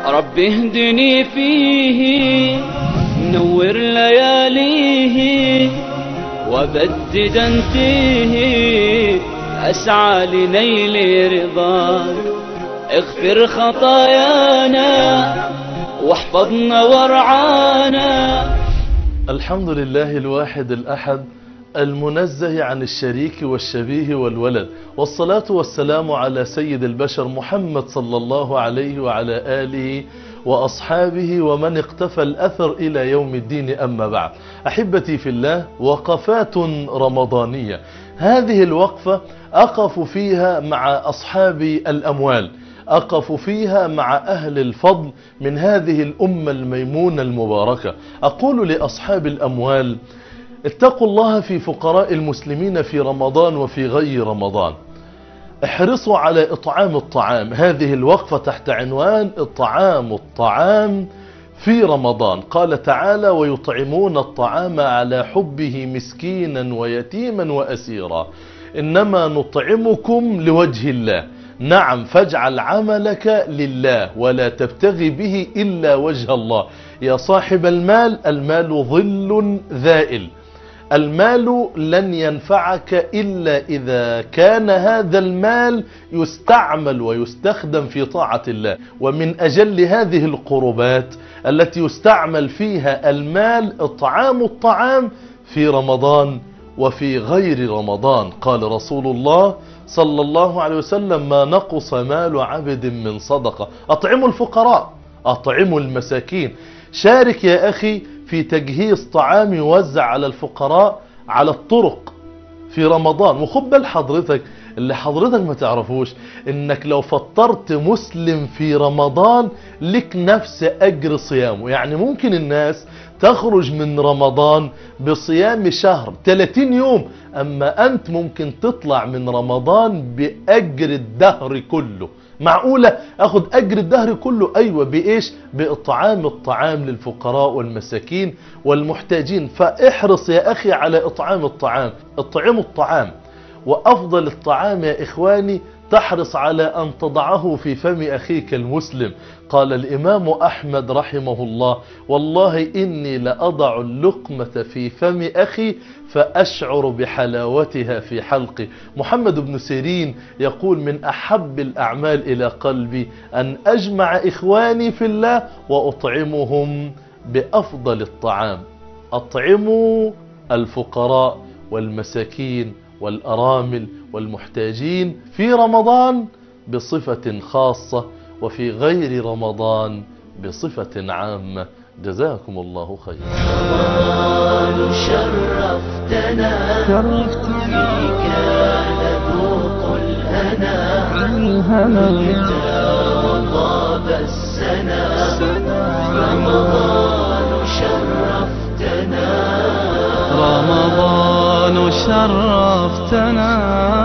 رب اهدني فيه، نور لياليه، وبدد فيه، أسعى لنيل رضاك. اغفر خطايانا واحفظنا وارعانا. الحمد لله الواحد الأحد المنزه عن الشريك والشبيه والولد، والصلاة والسلام على سيد البشر محمد صلى الله عليه وعلى آله وأصحابه ومن اقتفى الأثر إلى يوم الدين. أما بعد، أحبتي في الله، وقفات رمضانية. هذه الوقفة أقف فيها مع أصحاب الأموال، أقف فيها مع أهل الفضل من هذه الأمة الميمونة المباركة. أقول لأصحاب الأموال: اتقوا الله في فقراء المسلمين في رمضان وفي غير رمضان. احرصوا على إطعام الطعام. هذه الوقفة تحت عنوان إطعام الطعام في رمضان. قال تعالى: ويطعمون الطعام على حبه مسكينا ويتيما وأسيرا، إنما نطعمكم لوجه الله. نعم، فاجعل عملك لله ولا تبتغي به إلا وجه الله. يا صاحب المال، المال ظل ذائل، المال لن ينفعك إلا إذا كان هذا المال يستعمل ويستخدم في طاعة الله. ومن أجل هذه القربات التي يستعمل فيها المال إطعام الطعام في رمضان وفي غير رمضان. قال رسول الله صلى الله عليه وسلم: ما نقص مال عبد من صدقة. أطعموا الفقراء، أطعموا المساكين. شارك يا أخي في تجهيز طعام يوزع على الفقراء على الطرق في رمضان. وخد بال حضرتك، اللي حضرتك ما تعرفوش، انك لو فطرت مسلم في رمضان لك نفس اجر صيامه. يعني ممكن الناس تخرج من رمضان بصيام شهر 30 يوم، اما انت ممكن تطلع من رمضان باجر الدهر كله. معقولة اخد اجر الدهر كله؟ ايوه. بايش؟ باطعام الطعام للفقراء والمساكين والمحتاجين. فاحرص يا اخي على اطعام الطعام. اطعموا الطعام، وافضل الطعام يا اخواني تحرص على ان تضعه في فم اخيك المسلم. قال الامام احمد رحمه الله: والله اني لاضع اللقمة في فم اخي فاشعر بحلاوتها في حلقي. محمد بن سيرين يقول: من احب الاعمال الى قلبي ان اجمع اخواني في الله واطعمهم بافضل الطعام. اطعموا الفقراء والمساكين والأرامل والمحتاجين في رمضان بصفة خاصة، وفي غير رمضان بصفة عامة. جزاكم الله خيرا. رمضان شرفتنا، فيك نذوق الهنا، وطاب السنا. رمضان شرفتنا، رمضان شرفتنا.